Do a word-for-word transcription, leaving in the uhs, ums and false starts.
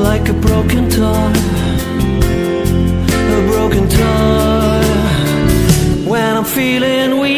like a broken toy, a broken toy. When I'm feeling weak,